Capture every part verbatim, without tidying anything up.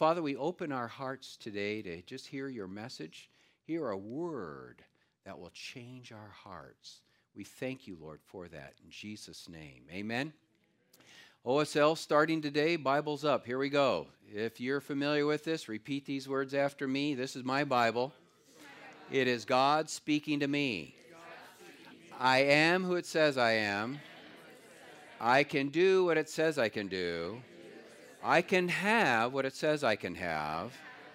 Father, we open our hearts today to just hear your message, hear a word that will change our hearts. We thank you, Lord, for that. In Jesus' name, amen. O S L starting today, Bible's up. Here we go. If you're familiar with this, repeat these words after me. This is my Bible. It is God speaking to me. I am who it says I am. I can do what it says I can do. I can have what it says I can have.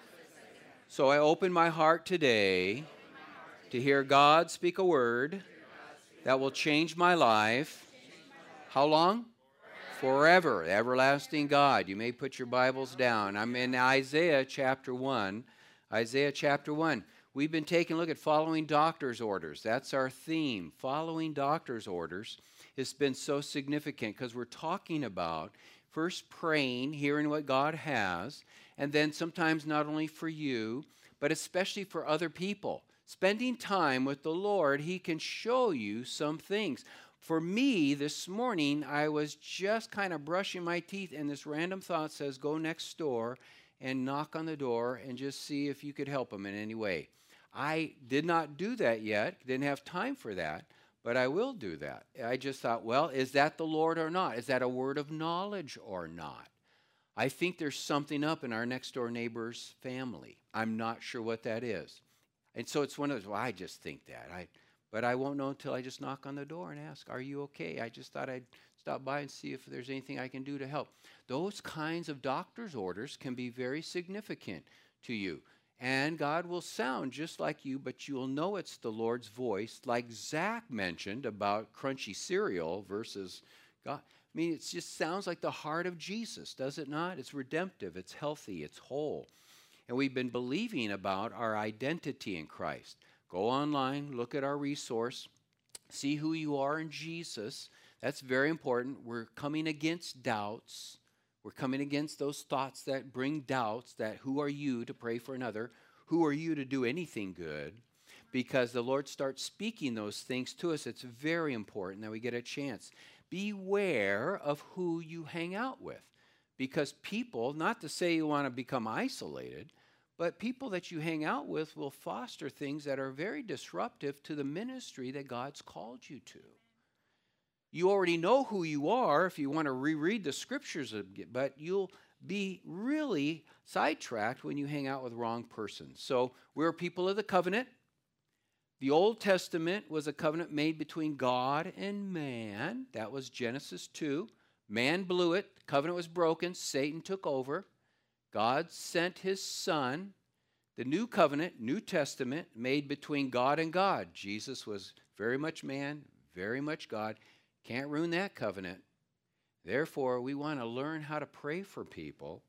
So I open my heart today to hear God speak a word that will change my life. How long? Forever. The everlasting God. You may put your Bibles down. I'm in Isaiah chapter one. Isaiah chapter one. We've been taking a look at following doctor's orders. That's our theme. Following doctor's orders has been so significant because we're talking about first praying, hearing what God has, and then sometimes not only for you, but especially for other people. Spending time with the Lord, He can show you some things. For me, this morning, I was just kind of brushing my teeth, and this random thought says, go next door and knock on the door and just see if you could help them in any way. I did not do that yet, didn't have time for that, but I will do that. I just thought, well, is that the Lord or not? Is that a word of knowledge or not? I think there's something up in our next door neighbor's family. I'm not sure what that is. And so it's one of those, well, I just think that. I But I won't know until I just knock on the door and ask, are you okay? I just thought I'd stop by and see if there's anything I can do to help. Those kinds of doctor's orders can be very significant to you. And God will sound just like you, but you will know it's the Lord's voice, like Zach mentioned about crunchy cereal versus God. I mean, it just sounds like the heart of Jesus, does it not? It's redemptive, it's healthy, it's whole. And we've been believing about our identity in Christ. Go online, look at our resource, see who you are in Jesus. That's very important. We're coming against doubts. We're coming against those thoughts that bring doubts, that who are you to pray for another? Who are you to do anything good? Because the Lord starts speaking those things to us. It's very important that we get a chance. Beware of who you hang out with. Because people, not to say you want to become isolated, but people that you hang out with will foster things that are very disruptive to the ministry that God's called you to. You already know who you are if you want to reread the scriptures, but you'll be really sidetracked when you hang out with wrong persons. So we're people of the covenant. The Old Testament was a covenant made between God and man. That was Genesis two. Man blew it. The covenant was broken. Satan took over. God sent his Son. The new covenant, New Testament, made between God and God. Jesus was very much man, very much God. Can't ruin that covenant. Therefore, we want to learn how to pray for people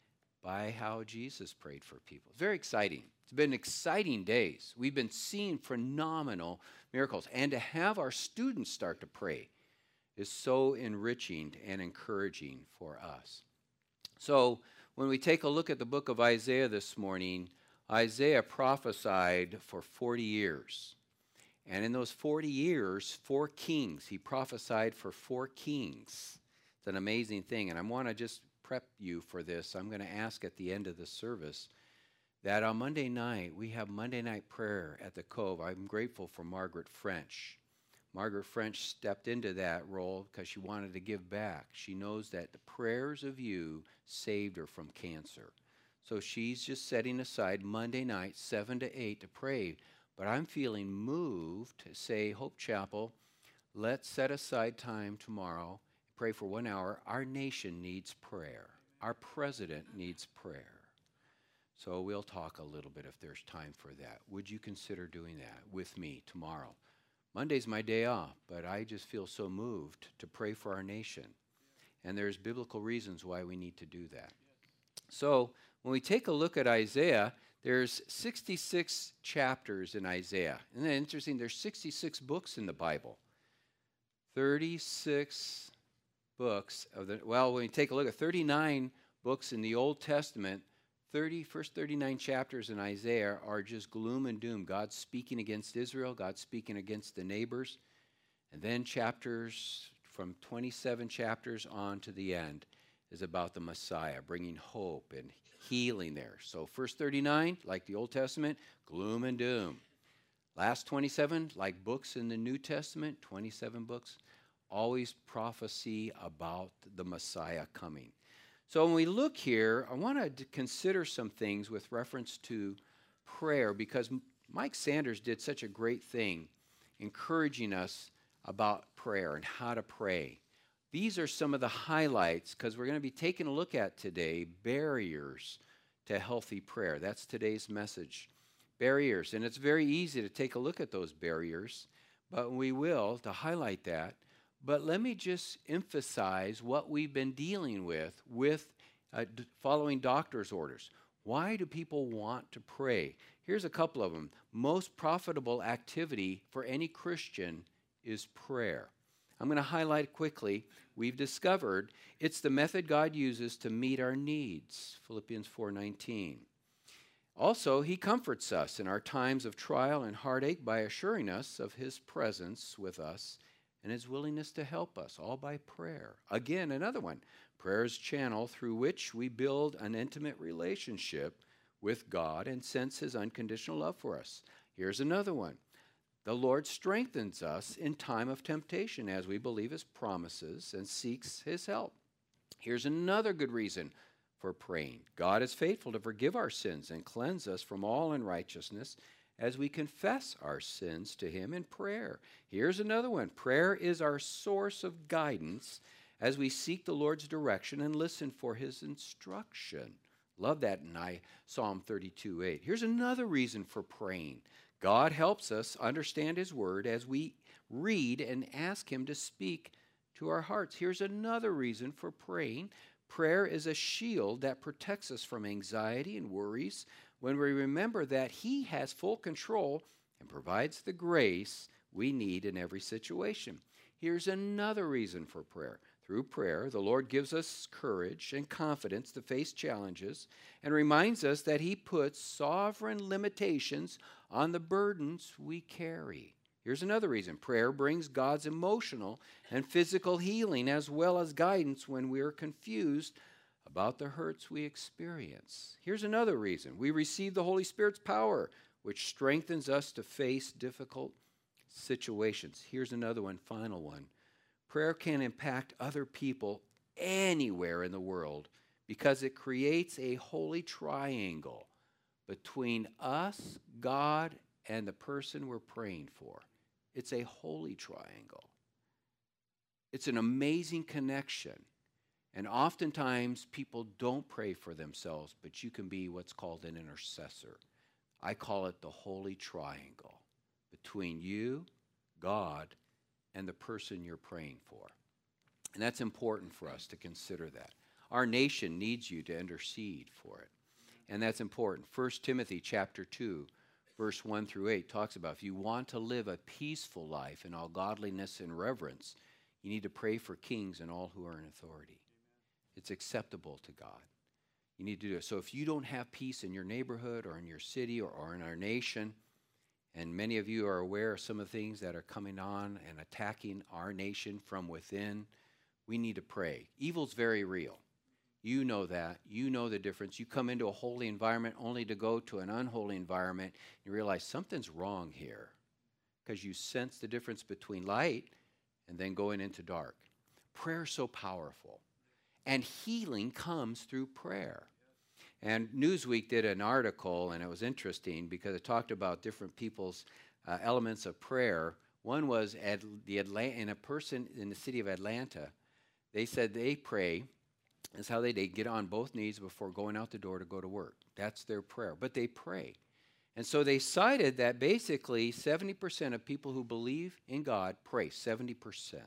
by how Jesus prayed for people. Very exciting. It's been exciting days. We've been seeing phenomenal miracles. And to have our students start to pray is so enriching and encouraging for us. So, when we take a look at the book of Isaiah this morning, Isaiah prophesied for forty years. And in those forty years, four kings. He prophesied for four kings. It's an amazing thing. And I want to just prep you for this. I'm going to ask at the end of the service that on Monday night, we have Monday night prayer at the Cove. I'm grateful for Margaret French. Margaret French stepped into that role because she wanted to give back. She knows that the prayers of you saved her from cancer. So she's just setting aside Monday night, seven to eight, to pray. But I'm feeling moved to say, Hope Chapel, let's set aside time tomorrow, pray for one hour. Our nation needs prayer. Our president needs prayer. So we'll talk a little bit if there's time for that. Would you consider doing that with me tomorrow? Monday's my day off, but I just feel so moved to pray for our nation. And there's biblical reasons why we need to do that. So when we take a look at Isaiah, there's sixty-six chapters in Isaiah. Isn't that interesting? There's sixty-six books in the Bible. thirty-six books of the, well, when you take a look at thirty-nine books in the Old Testament, thirty, first thirty-nine chapters in Isaiah are just gloom and doom. God's speaking against Israel. God's speaking against the neighbors. And then chapters from twenty-seven chapters on to the end. is about the Messiah, bringing hope and healing there. So verse thirty-nine, like the Old Testament, gloom and doom. Last twenty-seven, like books in the New Testament, twenty-seven books, always prophecy about the Messiah coming. So when we look here, I want to consider some things with reference to prayer, because Mike Sanders did such a great thing encouraging us about prayer and how to pray. These are some of the highlights, because we're going to be taking a look at today barriers to healthy prayer. That's today's message. Barriers. And it's very easy to take a look at those barriers, but we will to highlight that. But let me just emphasize what we've been dealing with with uh, d- following doctor's orders. Why do people want to pray? Here's a couple of them. Most profitable activity for any Christian is prayer. I'm going to highlight quickly. We've discovered it's the method God uses to meet our needs. Philippians four nineteen. Also, he comforts us in our times of trial and heartache by assuring us of his presence with us and his willingness to help us, all by prayer. Again, another one. Prayer's channel through which we build an intimate relationship with God and sense his unconditional love for us. Here's another one. The Lord strengthens us in time of temptation as we believe his promises and seeks his help. Here's another good reason for praying. God is faithful to forgive our sins and cleanse us from all unrighteousness as we confess our sins to him in prayer. Here's another one. Prayer is our source of guidance as we seek the Lord's direction and listen for his instruction. Love that in I, Psalm thirty-two eight. Here's another reason for praying. God helps us understand his word as we read and ask him to speak to our hearts. Here's another reason for praying. Prayer is a shield that protects us from anxiety and worries when we remember that he has full control and provides the grace we need in every situation. Here's another reason for prayer. Through prayer, the Lord gives us courage and confidence to face challenges and reminds us that he puts sovereign limitations on the burdens we carry. Here's another reason. Prayer brings God's emotional and physical healing as well as guidance when we are confused about the hurts we experience. Here's another reason. We receive the Holy Spirit's power, which strengthens us to face difficult situations. Here's another one, final one. Prayer can impact other people anywhere in the world because it creates a holy triangle between us, God, and the person we're praying for. It's a holy triangle. It's an amazing connection. And oftentimes people don't pray for themselves, but you can be what's called an intercessor. I call it the holy triangle between you, God, and the person you're praying for. And that's important for us to consider that. Our nation needs you to intercede for it. And that's important. First Timothy chapter two, verse one through eight talks about if you want to live a peaceful life in all godliness and reverence, you need to pray for kings and all who are in authority. It's acceptable to God. You need to do it. So if you don't have peace in your neighborhood or in your city or, or in our nation, and many of you are aware of some of the things that are coming on and attacking our nation from within, we need to pray. Evil's very real. You know that. You know the difference. You come into a holy environment only to go to an unholy environment and realize something's wrong here because you sense the difference between light and then going into dark. Prayer is so powerful. And healing comes through prayer. And Newsweek did an article, and it was interesting because it talked about different people's uh, elements of prayer. One was at the Atla- in a person in the city of Atlanta. They said they pray. That's how they, they get on both knees before going out the door to go to work. That's their prayer. But they pray. And so they cited that basically seventy percent of people who believe in God pray, seventy percent.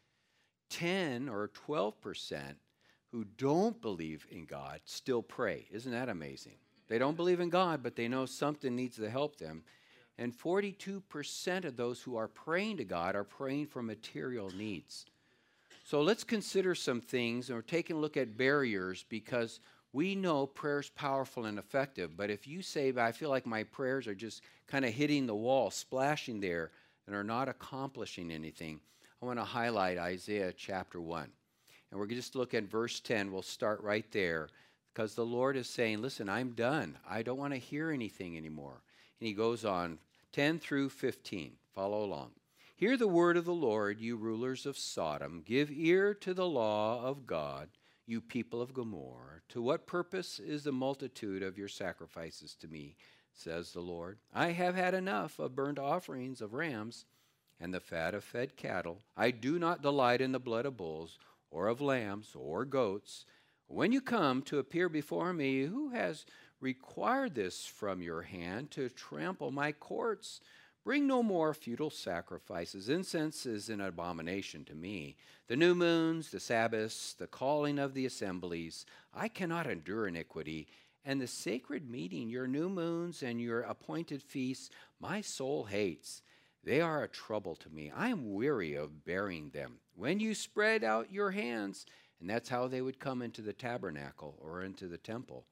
ten or twelve percent who don't believe in God still pray. Isn't that amazing? They don't believe in God, but they know something needs to help them. And forty-two percent of those who are praying to God are praying for material needs. So let's consider some things, and we're taking a look at barriers because we know prayer is powerful and effective. But if you say, I feel like my prayers are just kind of hitting the wall, splashing there, and are not accomplishing anything, I want to highlight Isaiah chapter one. And we're going to just look at verse ten. We'll start right there because the Lord is saying, listen, I'm done. I don't want to hear anything anymore. And he goes on, ten through fifteen. Follow along. Hear the word of the Lord, you rulers of Sodom. Give ear to the law of God, you people of Gomorrah. To what purpose is the multitude of your sacrifices to me, says the Lord? I have had enough of burnt offerings of rams and the fat of fed cattle. I do not delight in the blood of bulls or of lambs or goats. When you come to appear before me, who has required this from your hand to trample my courts? Bring no more futile sacrifices. Incense is an abomination to me. The new moons, the Sabbaths, the calling of the assemblies. I cannot endure iniquity. And the sacred meeting, your new moons and your appointed feasts, my soul hates. They are a trouble to me. I am weary of bearing them. When you spread out your hands, and that's how they would come into the tabernacle or into the temple,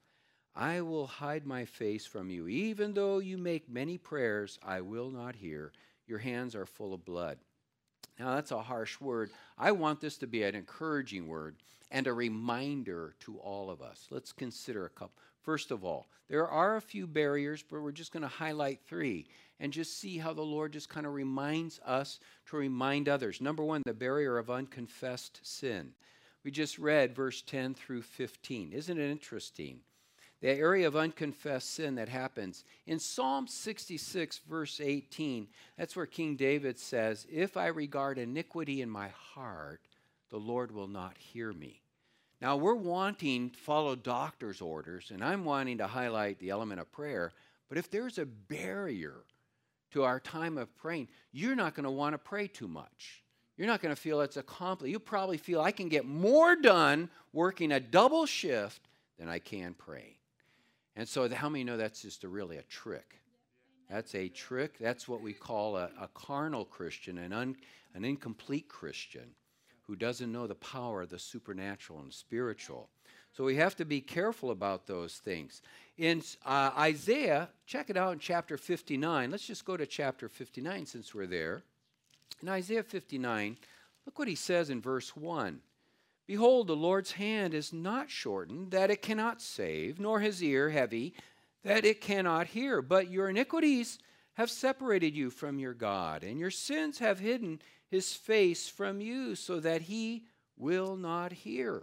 I will hide my face from you. Even though you make many prayers, I will not hear. Your hands are full of blood. Now, that's a harsh word. I want this to be an encouraging word and a reminder to all of us. Let's consider a couple. First of all, there are a few barriers, but we're just going to highlight three and just see how the Lord just kind of reminds us to remind others. Number one, the barrier of unconfessed sin. We just read verse ten through fifteen. Isn't it interesting? The area of unconfessed sin that happens. In Psalm sixty-six, verse eighteen, that's where King David says, if I regard iniquity in my heart, the Lord will not hear me. Now, we're wanting to follow doctor's orders, and I'm wanting to highlight the element of prayer, but if there's a barrier to our time of praying, you're not going to want to pray too much. You're not going to feel it's accomplished. You probably feel I can get more done working a double shift than I can pray. And so how many know that's just a really a trick? That's a trick. That's what we call a, a carnal Christian, an, un, an incomplete Christian who doesn't know the power of the supernatural and spiritual. So we have to be careful about those things. In uh, Isaiah, check it out in chapter fifty-nine. Let's just go to chapter fifty-nine since we're there. In Isaiah fifty-nine, look what he says in verse one. Behold, the Lord's hand is not shortened, that it cannot save, nor his ear heavy, that it cannot hear. But your iniquities have separated you from your God, and your sins have hidden his face from you, so that he will not hear.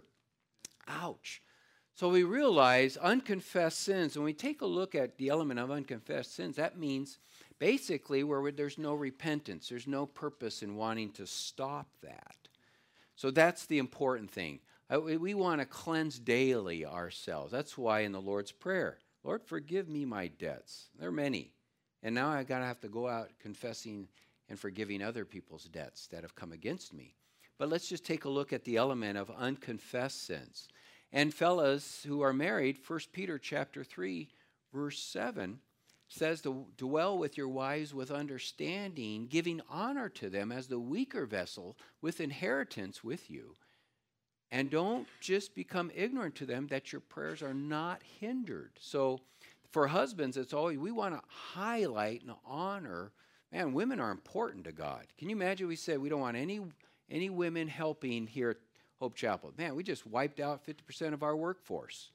Ouch. So we realize unconfessed sins, when we take a look at the element of unconfessed sins, that means basically where there's no repentance, there's no purpose in wanting to stop that. So that's the important thing. Uh, we we want to cleanse daily ourselves. That's why in the Lord's Prayer, Lord, forgive me my debts. There are many. And now I got to have to go out confessing and forgiving other people's debts that have come against me. But let's just take a look at the element of unconfessed sins. And fellas who are married, First Peter chapter three, verse seven, says to dwell with your wives with understanding, giving honor to them as the weaker vessel with inheritance with you. And don't just become ignorant to them that your prayers are not hindered. So for husbands, it's always, we want to highlight and honor. Man, women are important to God. Can you imagine we said we don't want any, any women helping here at Hope Chapel? Man, we just wiped out fifty percent of our workforce.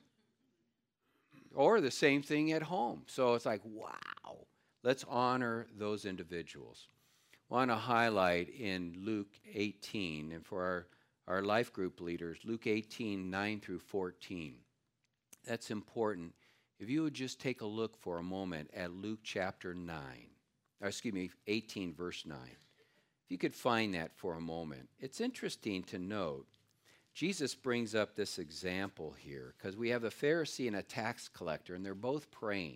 Or the same thing at home. So it's like, wow, let's honor those individuals. I want to highlight in Luke eighteen, and for our, our life group leaders, Luke eighteen, nine through fourteen. That's important. If you would just take a look for a moment at Luke chapter nine, or excuse me, eighteen, verse nine. If you could find that for a moment. It's interesting to note Jesus brings up this example here because we have a Pharisee and a tax collector, and they're both praying.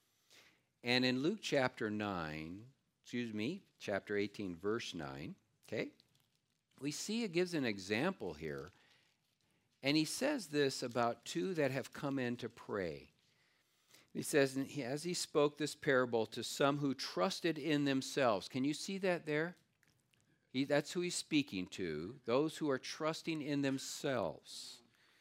And in Luke chapter nine, excuse me, chapter eighteen, verse nine, okay, we see it gives an example here. And he says this about two that have come in to pray. He says, as he spoke this parable to some who trusted in themselves. Can you see that there? He, that's who he's speaking to, those who are trusting in themselves,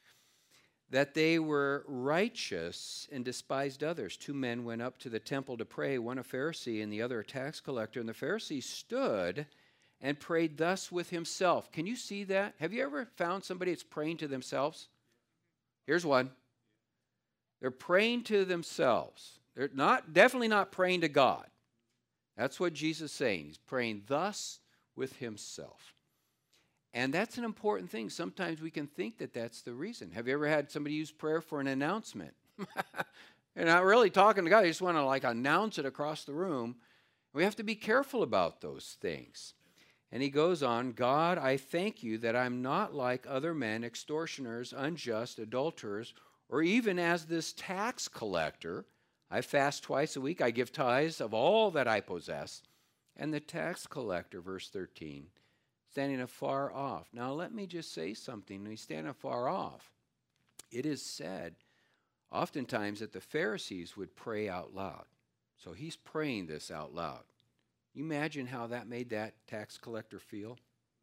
that they were righteous and despised others. Two men went up to the temple to pray, one a Pharisee and the other a tax collector. And the Pharisee stood and prayed thus with himself. Can you see that? Have you ever found somebody that's praying to themselves? Here's one. They're praying to themselves. They're not, definitely not praying to God. That's what Jesus is saying. He's praying thus with himself. And that's an important thing. Sometimes we can think that that's the reason. Have you ever had somebody use prayer for an announcement? They're not really talking to God. They just want to like announce it across the room. We have to be careful about those things. And he goes on, God, I thank you that I'm not like other men, extortioners, unjust, adulterers, or even as this tax collector. I fast twice a week. I give tithes of all that I possess. And the tax collector, verse thirteen, standing afar off. Now let me just say something. He's standing afar off. It is said oftentimes that the Pharisees would pray out loud. So he's praying this out loud. You imagine how that made that tax collector feel?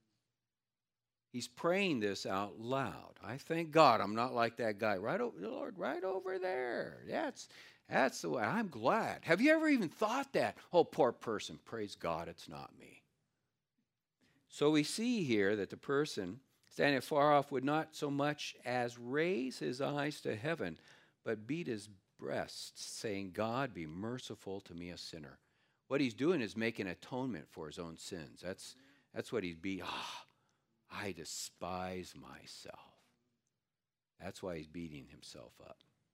He's praying this out loud. I thank God I'm not like that guy. Right, over, Lord, right over there. That's, that's the way. I'm glad. Have you ever even thought that? Oh, poor person. Praise God, it's not me. So we see here that the person standing far off would not so much as raise his eyes to heaven, but beat his breast, saying, God, be merciful to me, a sinner. What he's doing is making atonement for his own sins. That's, that's what he's beating. Ah, I despise myself. That's why he's beating himself up.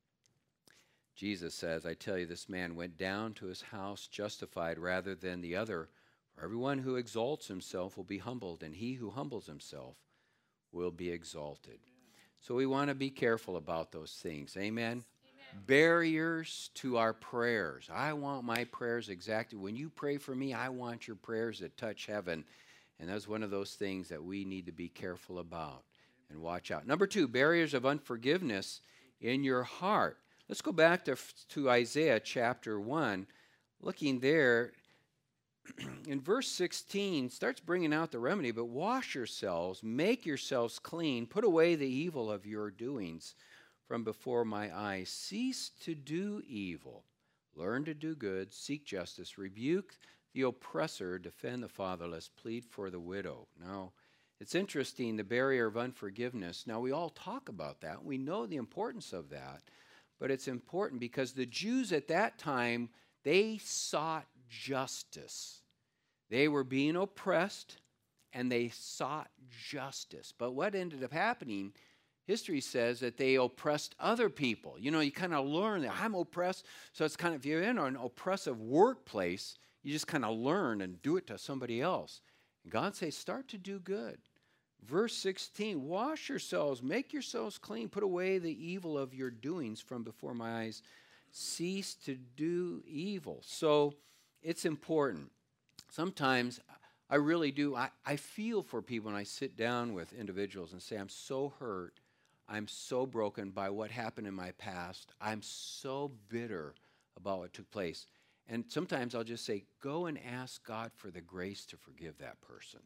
Jesus says, I tell you, this man went down to his house justified rather than the other. For everyone who exalts himself will be humbled, and he who humbles himself will be exalted. So we want to be careful about those things. Amen? Barriers to our prayers. I want my prayers exactly. When you pray for me, I want your prayers that touch heaven. And that's one of those things that we need to be careful about and watch out. Number two, barriers of unforgiveness in your heart. Let's go back to, to Isaiah chapter one. Looking there, in verse sixteen, starts bringing out the remedy, but wash yourselves, make yourselves clean, put away the evil of your doings from before my eyes. Cease to do evil. Learn to do good. Seek justice. Rebuke the oppressor. Defend the fatherless. Plead for the widow. Now, it's interesting, the barrier of unforgiveness. Now, we all talk about that. We know the importance of that. But it's important because the Jews at that time, they sought justice. They were being oppressed, and they sought justice. But what ended up happening, history says that they oppressed other people. You know, you kind of learn that I'm oppressed. So it's kind of, if you're in an oppressive workplace, you just kind of learn and do it to somebody else. And God says, start to do good. Verse sixteen, wash yourselves, make yourselves clean, put away the evil of your doings from before my eyes. Cease to do evil. So it's important. Sometimes I really do. I, I feel for people when I sit down with individuals and say, I'm so hurt. I'm so broken by what happened in my past. I'm so bitter about what took place. And sometimes I'll just say, go and ask God for the grace to forgive that person.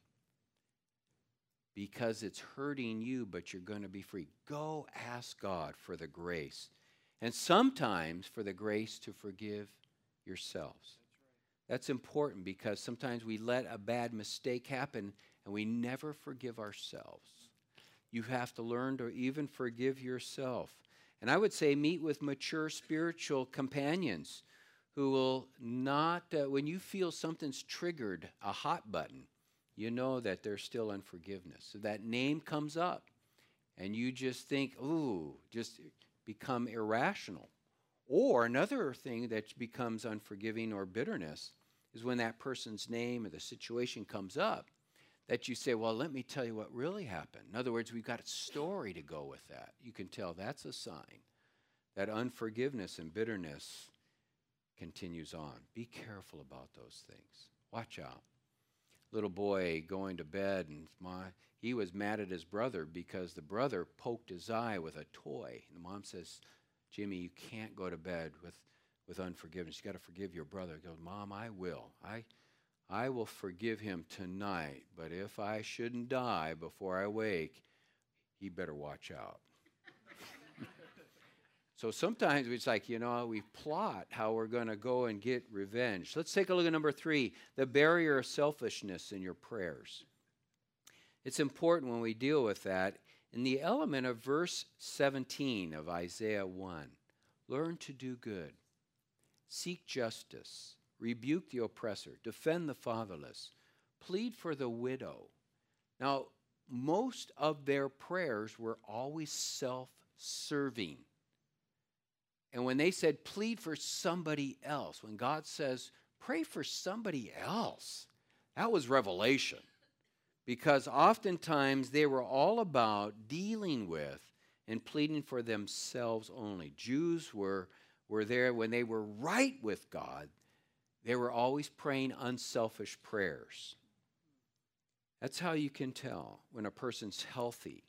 Because it's hurting you, but you're going to be free. Go ask God for the grace. And sometimes for the grace to forgive yourselves. That's important because sometimes we let a bad mistake happen and we never forgive ourselves. You have to learn to even forgive yourself. And I would say meet with mature spiritual companions who will not, uh, when you feel something's triggered, a hot button, you know that there's still unforgiveness. So that name comes up and you just think, ooh, just become irrational. Or another thing that becomes unforgiving or bitterness is when that person's name or the situation comes up, that you say, well, let me tell you what really happened. In other words, we've got a story to go with that. You can tell that's a sign that unforgiveness and bitterness continues on. Be careful about those things. Watch out. Little boy going to bed, and my, he was mad at his brother because the brother poked his eye with a toy. And the mom says, Jimmy, you can't go to bed with with unforgiveness. You got to forgive your brother. He goes, Mom, I will. I, I will forgive him tonight, but if I shouldn't die before I wake, he better watch out. So sometimes it's like, you know, we plot how we're going to go and get revenge. Let's take a look at number three, the barrier of selfishness in your prayers. It's important when we deal with that. In the element of verse seventeen of Isaiah one, learn to do good, seek justice, rebuke the oppressor, defend the fatherless, plead for the widow. Now, most of their prayers were always self-serving. And when they said, plead for somebody else, when God says, pray for somebody else, that was revelation. Because oftentimes they were all about dealing with and pleading for themselves only. Jews were, were there when they were right with God. They were always praying unselfish prayers. That's how you can tell when a person's healthy,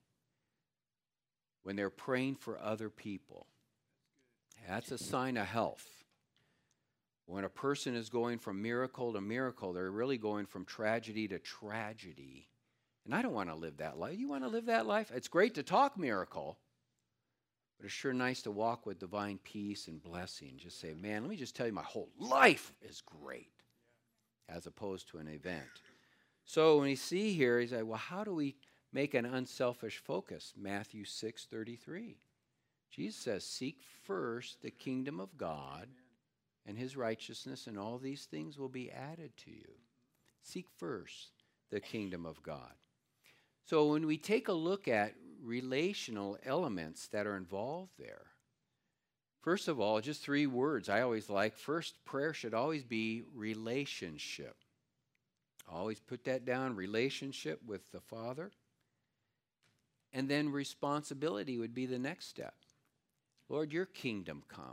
when they're praying for other people. That's a sign of health. When a person is going from miracle to miracle, they're really going from tragedy to tragedy. And I don't want to live that life. You want to live that life? It's great to talk miracle, but it's sure nice to walk with divine peace and blessing. Just say, man, let me just tell you, my whole life is great, as opposed to an event. So when you see here, he's like, well, how do we make an unselfish focus? Matthew six thirty-three. Jesus says, seek first the kingdom of God and his righteousness, and all these things will be added to you. Seek first the kingdom of God. So when we take a look at relational elements that are involved there, first of all, just three words I always like. First, prayer should always be relationship. Always put that down, relationship with the Father. And then responsibility would be the next step. Lord, your kingdom come.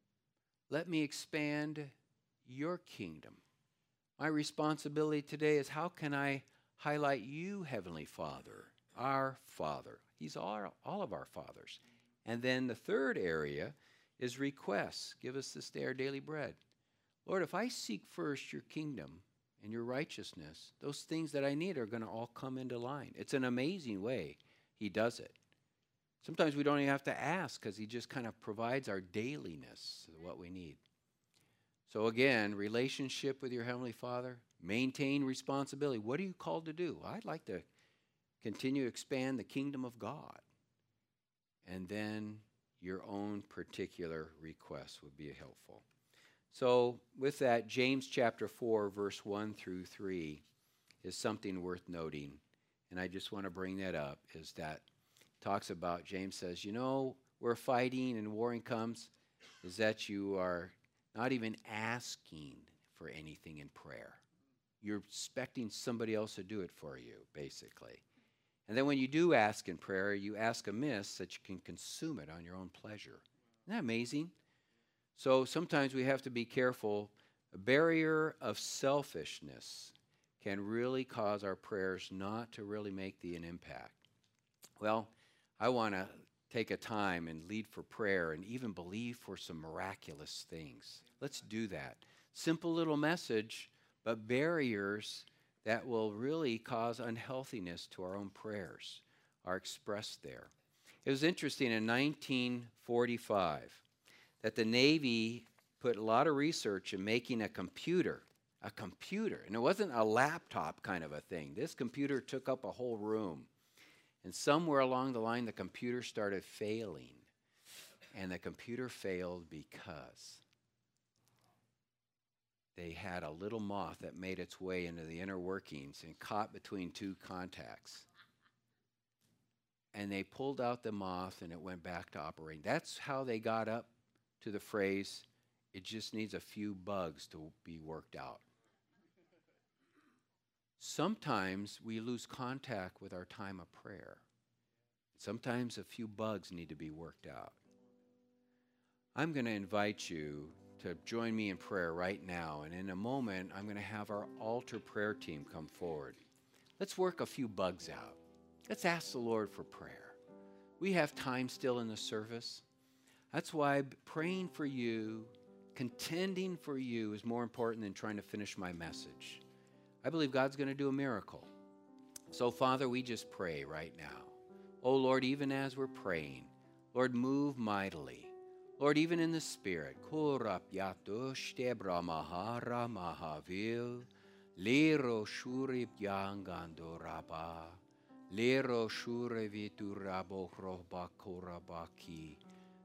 Let me expand your kingdom. My responsibility today is, how can I highlight you, Heavenly Father, our Father? He's all, all of our fathers. And then the third area is requests. Give us this day our daily bread. Lord, if I seek first your kingdom and your righteousness, those things that I need are going to all come into line. It's an amazing way he does it. Sometimes we don't even have to ask, because he just kind of provides our dailiness, what we need. So again, relationship with your Heavenly Father, maintain responsibility. What are you called to do? I'd like to continue to expand the kingdom of God. And then your own particular requests would be helpful. So with that, James chapter four, verse one through three is something worth noting. And I just want to bring that up, is that talks about, James says, you know, where fighting and warring comes is that you are not even asking for anything in prayer. You're expecting somebody else to do it for you, basically. And then when you do ask in prayer, you ask amiss that you can consume it on your own pleasure. Isn't that amazing? So sometimes we have to be careful. A barrier of selfishness can really cause our prayers not to really make the, an impact. Well, I want to take a time and lead for prayer and even believe for some miraculous things. Let's do that. Simple little message, but barriers that will really cause unhealthiness to our own prayers are expressed there. It was interesting in nineteen forty-five that the Navy put a lot of research in making a computer, a computer, and it wasn't a laptop kind of a thing. This computer took up a whole room. And somewhere along the line, the computer started failing. And the computer failed because they had a little moth that made its way into the inner workings and caught between two contacts. And they pulled out the moth and it went back to operating. That's how they got up to the phrase, it just needs a few bugs to be worked out. Sometimes we lose contact with our time of prayer. Sometimes a few bugs need to be worked out. I'm going to invite you to join me in prayer right now. And in a moment, I'm going to have our altar prayer team come forward. Let's work a few bugs out. Let's ask the Lord for prayer. We have time still in the service. That's why praying for you, contending for you is more important than trying to finish my message. I believe God's going to do a miracle. So, Father, we just pray right now. Oh, Lord, even as we're praying, Lord, move mightily. Lord, even in the spirit. Korapyato shtebra mahara mahavil. Lero shurip yangando raba. Lero shure viturabo roba korabaki.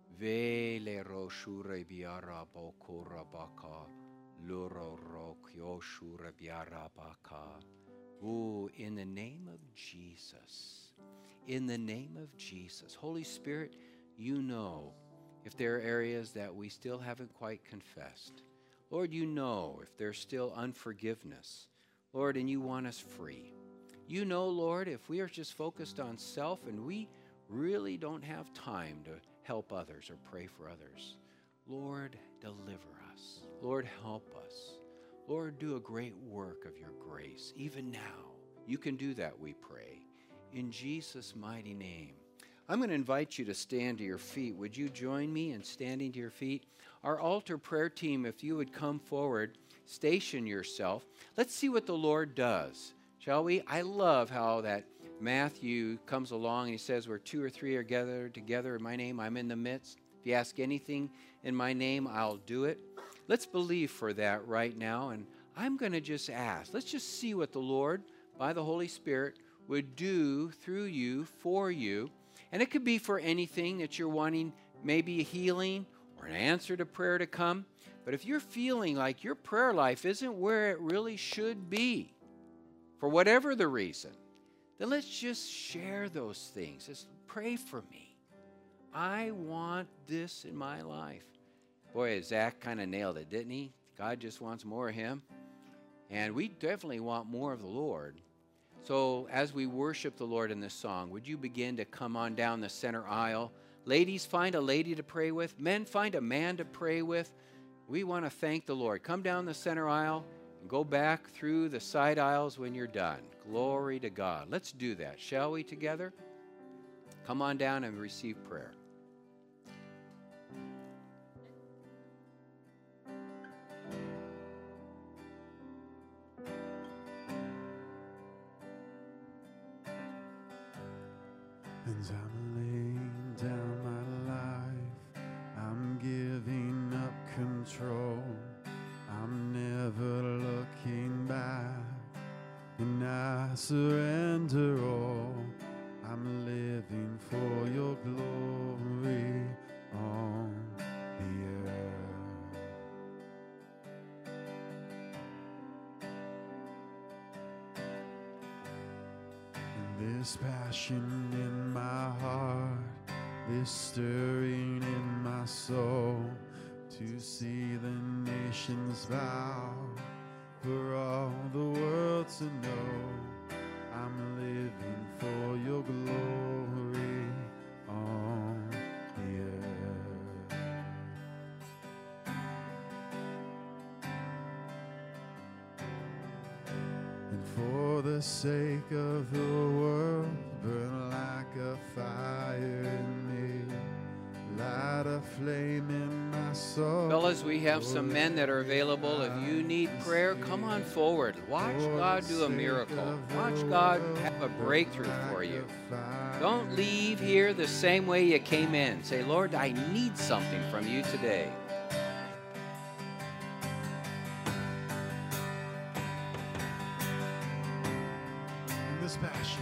Vele ro shure biarabo korabaka. Luro ro kyo shure biarabaka. Ooh, in the name of Jesus. In the name of Jesus. Holy Spirit, you know if there are areas that we still haven't quite confessed. Lord, you know if there's still unforgiveness. Lord, and you want us free. You know, Lord, if we are just focused on self and we really don't have time to help others or pray for others. Lord, deliver us. Lord, help us. Lord, do a great work of your grace, even now. You can do that, we pray. In Jesus' mighty name. I'm going to invite you to stand to your feet. Would you join me in standing to your feet? Our altar prayer team, if you would come forward, station yourself. Let's see what the Lord does, shall we? I love how that Matthew comes along and he says, where two or three are gathered together in my name, I'm in the midst. If you ask anything in my name, I'll do it. Let's believe for that right now. And I'm going to just ask. Let's just see what the Lord, by the Holy Spirit, would do through you, for you. And it could be for anything that you're wanting, maybe a healing or an answer to prayer to come. But if you're feeling like your prayer life isn't where it really should be, for whatever the reason, then let's just share those things. Just pray for me. I want this in my life. Boy, Zach kind of nailed it, didn't he? God just wants more of him. And we definitely want more of the Lord. So as we worship the Lord in this song, would you begin to come on down the center aisle? Ladies, find a lady to pray with. Men, find a man to pray with. We want to thank the Lord. Come down the center aisle and go back through the side aisles when you're done. Glory to God. Let's do that, shall we, together? Come on down and receive prayer. And I'm laying down my life, I'm giving up control, I'm never looking back, and I surrender all. I'm living for your glory on the earth. And this passion in my heart, this stirring in my soul, to see the nations bow, for all the world to know, I'm living for your glory on the earth. And for the sake of the world, burn like a fire in me, light a flame in my soul. Fellas, we have some men that are available. If you need prayer, come on forward. Watch God do a miracle. Watch God have a breakthrough for you. Don't leave here the same way you came in. Say, Lord, I need something from you today. This passion,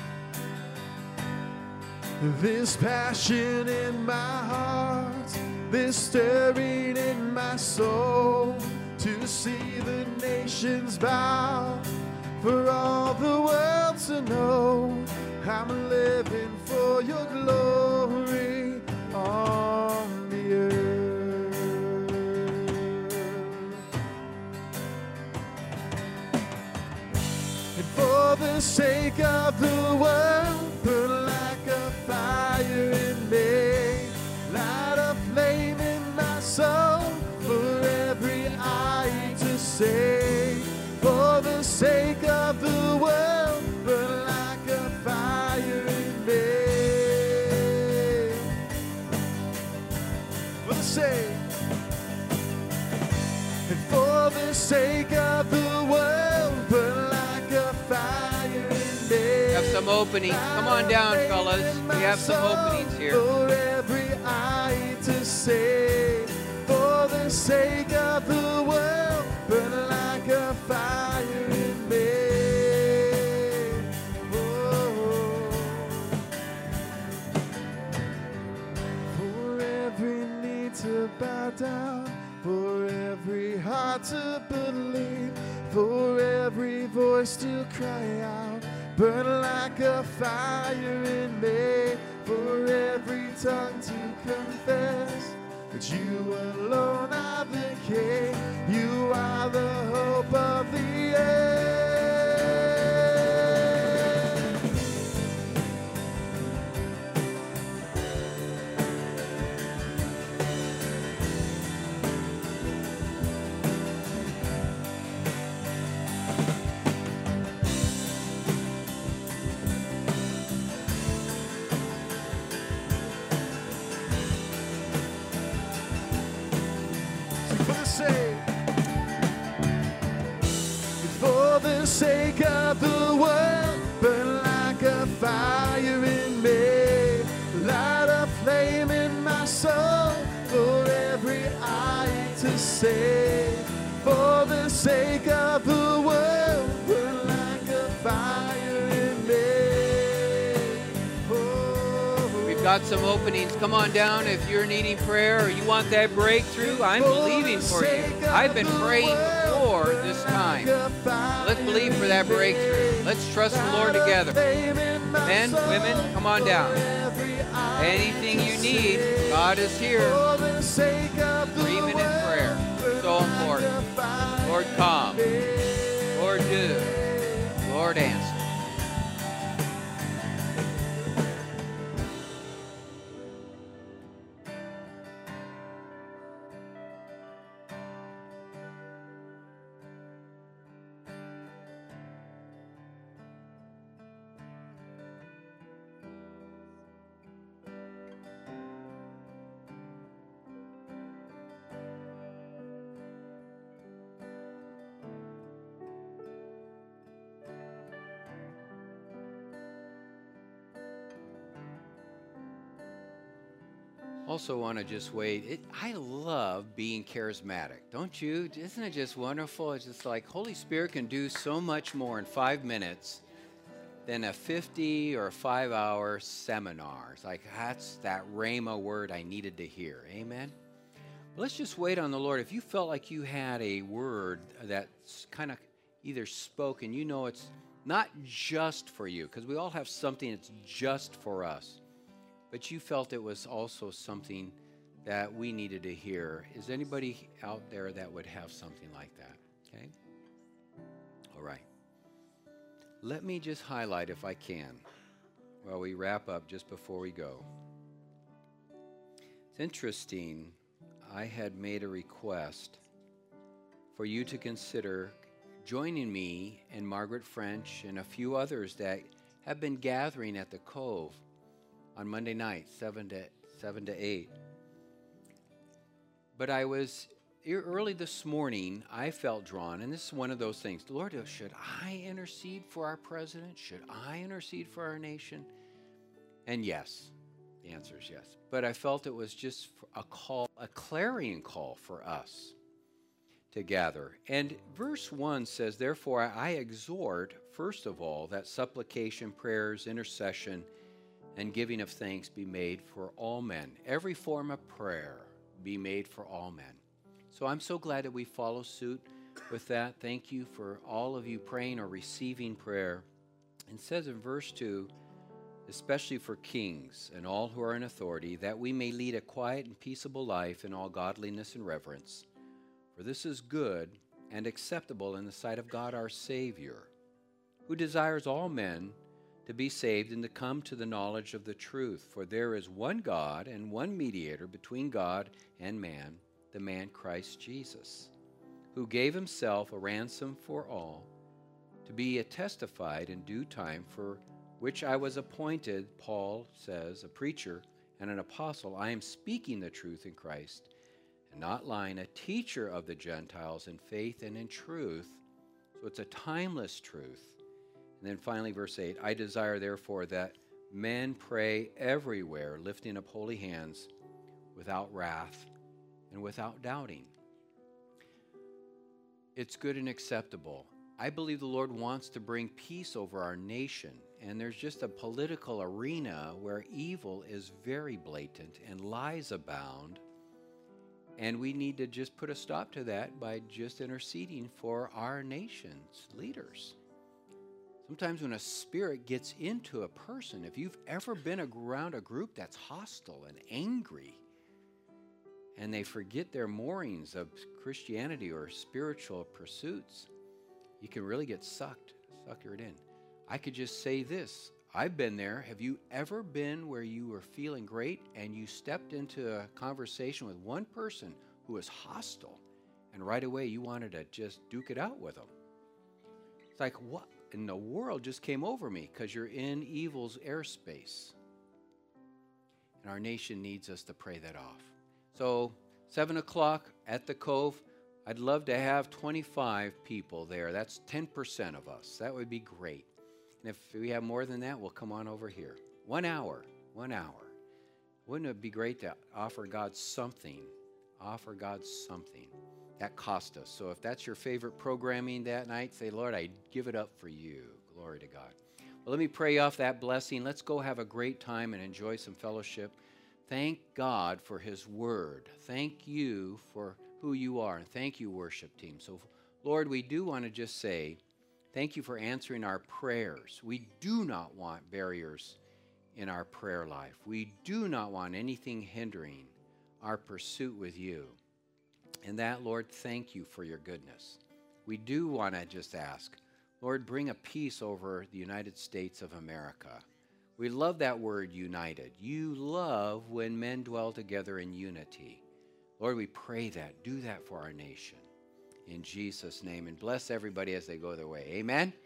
this passion in my heart, this stirring in my soul, to see the nations bow, for all the world to know, I'm living for your glory on the earth. And for the sake of the world, burn like a fire in me, light a flame in my soul, for every eye to see. For the sake of the world, burn like a fire in me. For the sake, and for the sake of the world, burn like a fire in me. We have some openings. Come on down, fellas. We have some openings here. For every eye to see. save. For the sake of the world, burn like a fire in me. Oh. For every knee to bow down, for every heart to believe, for every voice to cry out, burn like a fire in me. For every tongue to confess that you alone are the King, you are the hope of the end. For the sake of the world, burn like a fire in me. Light a flame in my soul for every eye to see. For the sake of the world, burn like a fire in me. Oh. We've got some openings. Come on down if you're needing prayer or you want that breakthrough. I'm believing for you. I've been praying before this time. Let's believe for that breakthrough. Let's trust the Lord together. Men, women, come on down. Anything you need, God is here. Agreement in prayer. So important. Lord, come. Lord, do. Lord, answer. Also want to just wait. It, I love being charismatic, don't you? Isn't it just wonderful? It's just like Holy Spirit can do so much more in five minutes than a fifty or five hour seminar. It's like that's that rhema word I needed to hear. Amen? Let's just wait on the Lord. If you felt like you had a word that's kind of either spoken, you know it's not just for you, because we all have something that's just for us. But you felt it was also something that we needed to hear. Is anybody out there that would have something like that? Okay? All right. Let me just highlight, if I can, while we wrap up just before we go. It's interesting. I had made a request for you to consider joining me and Margaret French and a few others that have been gathering at the Cove on Monday night, seven to eight. But I was, early this morning, I felt drawn, and this is one of those things. Lord, should I intercede for our president? Should I intercede for our nation? And yes, the answer is yes. But I felt it was just a call, a clarion call for us to gather. And verse one says, therefore I exhort, first of all, that supplication, prayers, intercession, and giving of thanks be made for all men. Every form of prayer be made for all men. So I'm so glad that we follow suit with that. Thank you for all of you praying or receiving prayer. It says in verse two, especially for kings and all who are in authority, that we may lead a quiet and peaceable life in all godliness and reverence. For this is good and acceptable in the sight of God our Savior, who desires all men to be saved and to come to the knowledge of the truth. For there is one God and one mediator between God and man, the man Christ Jesus, who gave himself a ransom for all, to be testified in due time, for which I was appointed, Paul says, a preacher and an apostle. I am speaking the truth in Christ, and not lying, a teacher of the Gentiles in faith and in truth. So it's a timeless truth. And then finally, verse eight, I desire therefore that men pray everywhere, lifting up holy hands, without wrath, and without doubting. It's good and acceptable. I believe the Lord wants to bring peace over our nation, and there's just a political arena where evil is very blatant and lies abound, and we need to just put a stop to that by just interceding for our nation's leaders. Sometimes when a spirit gets into a person, if you've ever been around a group that's hostile and angry, and they forget their moorings of Christianity or spiritual pursuits, you can really get sucked, suckered in. I could just say this. I've been there. Have you ever been where you were feeling great and you stepped into a conversation with one person who was hostile, and right away you wanted to just duke it out with them? It's like, what in the world just came over me? Because you're in evil's airspace. And our nation needs us to pray that off. So, seven o'clock at the Cove, I'd love to have twenty-five people there. That's ten percent of us. That would be great. And if we have more than that, we'll come on over here. One hour, one hour. Wouldn't it be great to offer God something? Offer God something. That cost us. So if that's your favorite programming that night, say, Lord, I give it up for you. Glory to God. Well, let me pray off that blessing. Let's go have a great time and enjoy some fellowship. Thank God for his word. Thank you for who you are. And thank you, worship team. So, Lord, we do want to just say thank you for answering our prayers. We do not want barriers in our prayer life. We do not want anything hindering our pursuit with you. And that, Lord, thank you for your goodness. We do want to just ask, Lord, bring a peace over the United States of America. We love that word, united. You love when men dwell together in unity. Lord, we pray that. Do that for our nation. In Jesus' name. And bless everybody as they go their way. Amen.